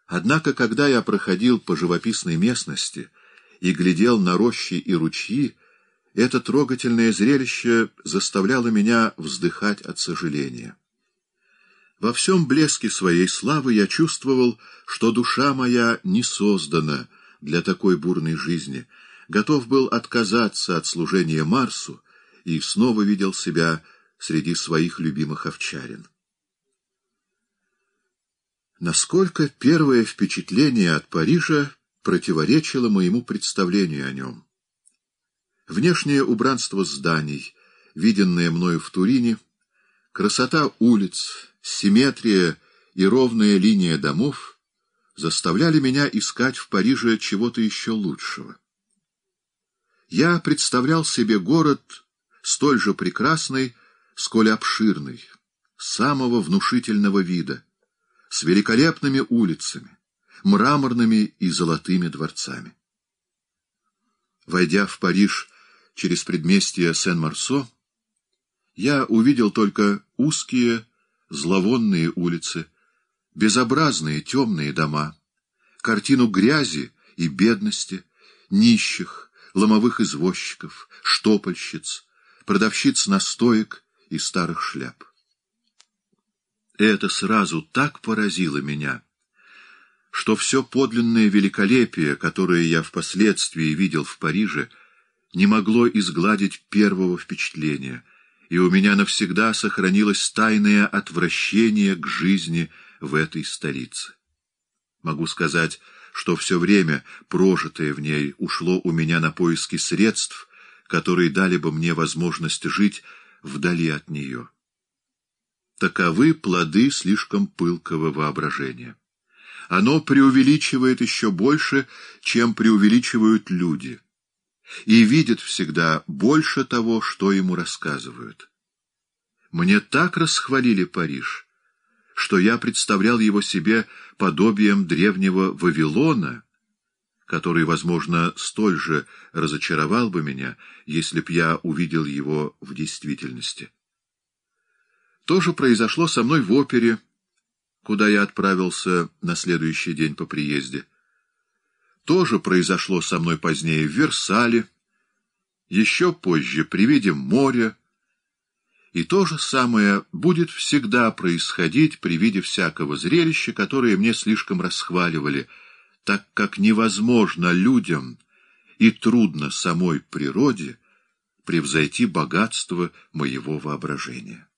Однако, когда я проходил по живописной местности и глядел на рощи и ручьи, это трогательное зрелище заставляло меня вздыхать от сожаления. Во всем блеске своей славы я чувствовал, что душа моя не создана для такой бурной жизни, готов был отказаться от служения Марсу и снова видел себя среди своих любимых овчарин. Насколько первое впечатление от Парижа противоречило моему представлению о нем. Внешнее убранство зданий, виденное мною в Турине, красота улиц, симметрия и ровная линия домов заставляли меня искать в Париже чего-то еще лучшего. Я представлял себе город столь же прекрасный, сколь обширный, самого внушительного вида, с великолепными улицами, мраморными и золотыми дворцами. Войдя в Париж через предместье Сен-Марсо, я увидел только узкие, зловонные улицы, безобразные темные дома, картину грязи и бедности, нищих, ломовых извозчиков, штопольщиц, продавщиц настоек и старых шляп. Это сразу так поразило меня, что все подлинное великолепие, которое я впоследствии видел в Париже, не могло изгладить первого впечатления, и у меня навсегда сохранилось тайное отвращение к жизни в этой столице. Могу сказать, что все время, прожитое в ней, ушло у меня на поиски средств, которые дали бы мне возможность жить вдали от нее. Таковы плоды слишком пылкого воображения. Оно преувеличивает еще больше, чем преувеличивают люди, и видит всегда больше того, что ему рассказывают. Мне так расхвалили Париж, что я представлял его себе подобием древнего Вавилона, который, возможно, столь же разочаровал бы меня, если б я увидел его в действительности. То же произошло со мной в опере, куда я отправился на следующий день по приезде. То же произошло со мной позднее в Версале, еще позже при виде моря, и то же самое будет всегда происходить при виде всякого зрелища, которое мне слишком расхваливали, так как невозможно людям и трудно самой природе превзойти богатство моего воображения.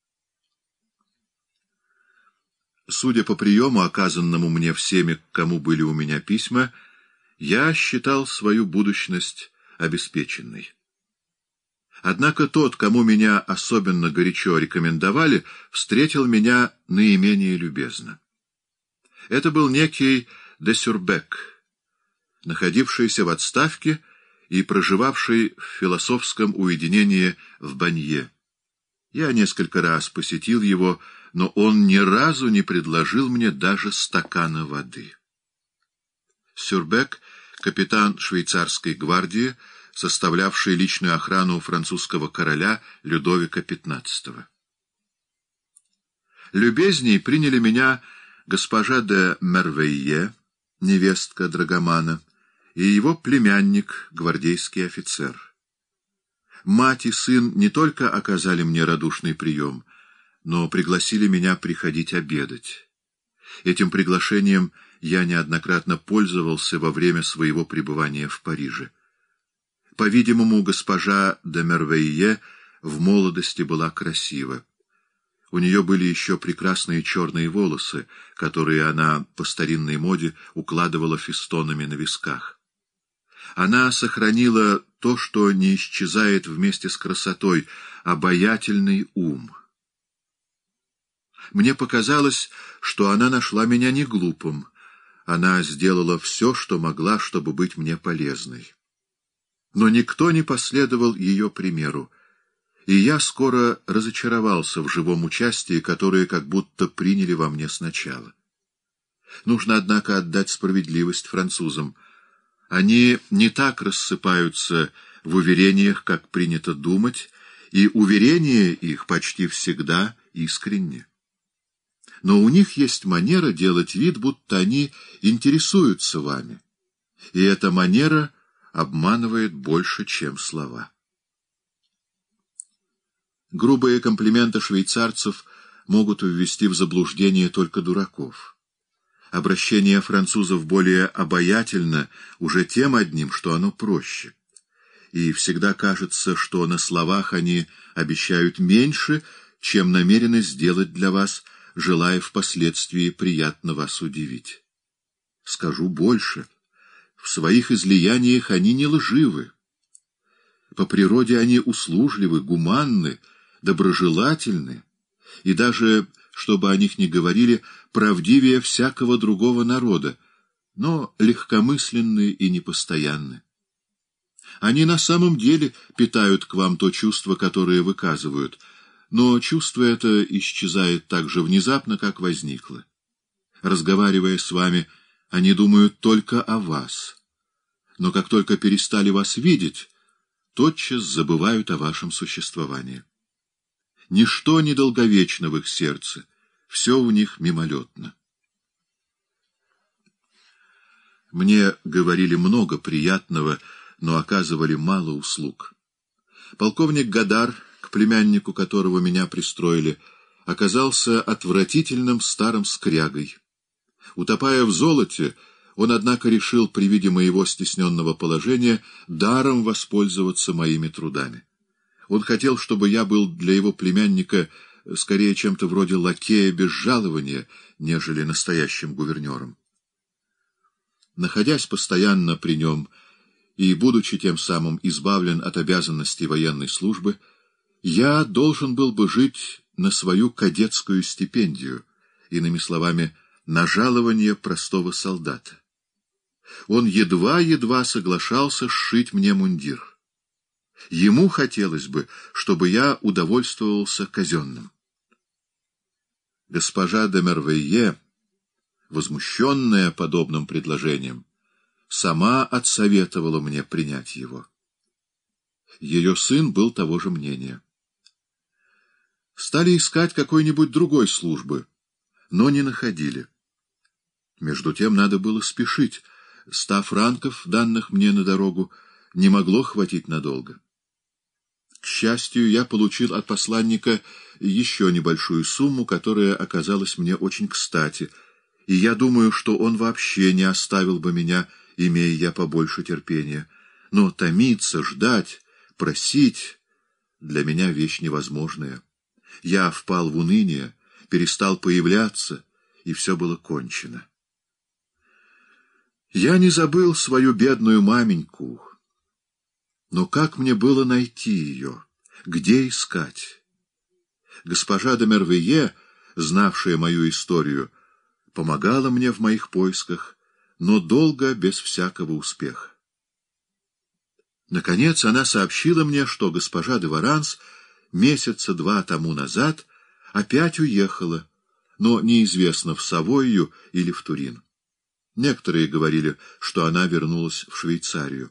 Судя по приему, оказанному мне всеми, к кому были у меня письма, я считал свою будущность обеспеченной. Однако тот, кому меня особенно горячо рекомендовали, встретил меня наименее любезно. Это был некий де Сюрбек, находившийся в отставке и проживавший в философском уединении в Банье. Я несколько раз посетил его, но он ни разу не предложил мне даже стакана воды. Сюрбек — капитан швейцарской гвардии, составлявший личную охрану французского короля Людовика XV. Любезней приняли меня госпожа де Мервейе, невестка драгомана, и его племянник, гвардейский офицер. Мать и сын не только оказали мне радушный прием, но пригласили меня приходить обедать. Этим приглашением я неоднократно пользовался во время своего пребывания в Париже. По-видимому, госпожа де Мервейе в молодости была красива. У нее были еще прекрасные черные волосы, которые она по старинной моде укладывала фестонами на висках. Она сохранила то, что не исчезает вместе с красотой, обаятельный ум. Мне показалось, что она нашла меня не глупым. Она сделала все, что могла, чтобы быть мне полезной. Но никто не последовал ее примеру, и я скоро разочаровался в живом участии, которое как будто приняли во мне сначала. Нужно, однако, отдать справедливость французам. Они не так рассыпаются в уверениях, как принято думать, и уверения их почти всегда искренни. но у них есть манера делать вид, будто они интересуются вами, и эта манера обманывает больше, чем слова. Грубые комплименты швейцарцев могут ввести в заблуждение только дураков. Обращение французов более обаятельно уже тем одним, что оно проще. И всегда кажется, что на словах они обещают меньше, чем намерены сделать для вас, желая впоследствии приятно вас удивить. Скажу больше. В своих излияниях они не лживы. По природе они услужливы, гуманны, доброжелательны, и даже, чтобы о них не говорили, правдивее всякого другого народа, но легкомысленны и непостоянны. Они на самом деле питают к вам то чувство, которое выказывают, но чувство это исчезает так же внезапно, как возникло. Разговаривая с вами, они думают только о вас, но как только перестали вас видеть, тотчас забывают о вашем существовании. Ничто не долговечно в их сердце, все у них мимолетно. Мне говорили много приятного, но оказывали мало услуг. Полковник Годар, к племяннику которого меня пристроили, оказался отвратительным старым скрягой. Утопая в золоте, он, однако, решил при виде моего стесненного положения даром воспользоваться моими трудами. Он хотел, чтобы я был для его племянника скорее чем-то вроде лакея без жалования, нежели настоящим гувернером. Находясь постоянно при нем и будучи тем самым избавлен от обязанностей военной службы, я должен был бы жить на свою кадетскую стипендию, иными словами, на жалование простого солдата. Он едва-едва соглашался сшить мне мундир. Ему хотелось бы, чтобы я удовольствовался казенным. Госпожа де Мервейе, возмущенная подобным предложением, сама отсоветовала мне принять его. Ее сын был того же мнения. Стали искать какой-нибудь другой службы, но не находили. Между тем надо было спешить. 100 франков, данных мне на дорогу, не могло хватить надолго. К счастью, я получил от посланника еще небольшую сумму, которая оказалась мне очень кстати, и я думаю, что он вообще не оставил бы меня, имея я побольше терпения. Но томиться, ждать, просить — для меня вещь невозможная. Я впал в уныние, перестал появляться, и все было кончено. Я не забыл свою бедную маменьку. Но как мне было найти ее? Где искать? Госпожа де Мервейе, знавшая мою историю, помогала мне в моих поисках, но долго без всякого успеха. Наконец она сообщила мне, что госпожа де Варанс месяца 2 тому назад опять уехала, но неизвестно, в Савойю или в Турин. Некоторые говорили, что она вернулась в Швейцарию.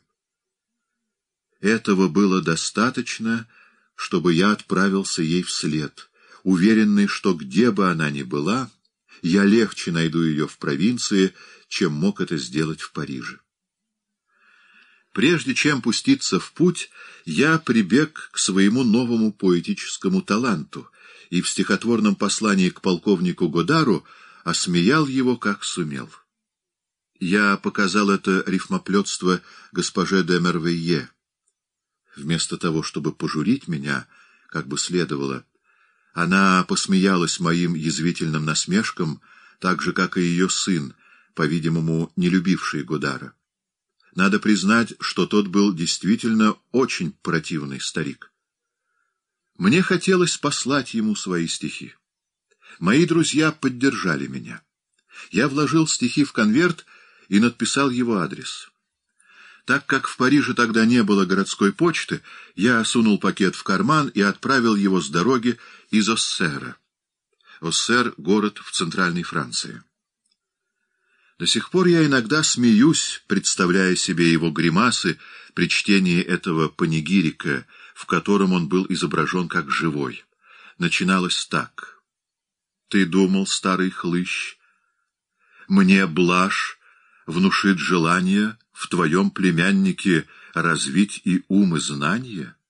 Этого было достаточно, чтобы я отправился ей вслед, уверенный, что где бы она ни была, я легче найду ее в провинции, чем мог это сделать в Париже. Прежде чем пуститься в путь, я прибег к своему новому поэтическому таланту и в стихотворном послании к полковнику Годару осмеял его, как сумел. Я показал это рифмоплетство госпоже де Мервейе. Вместо того, чтобы пожурить меня, как бы следовало, она посмеялась моим язвительным насмешкам, так же, как и ее сын, по-видимому, не любивший Годара. Надо признать, что тот был действительно очень противный старик. Мне хотелось послать ему свои стихи. Мои друзья поддержали меня. Я вложил стихи в конверт и надписал его адрес. Так как в Париже тогда не было городской почты, я сунул пакет в карман и отправил его с дороги из Оссера. Оссер — город в центральной Франции. До сих пор я иногда смеюсь, представляя себе его гримасы при чтении этого панигирика, в котором он был изображен как живой. Начиналось так. Ты думал, старый хлыщ, мне блажь внушит желание в твоем племяннике развить и ум, и знание?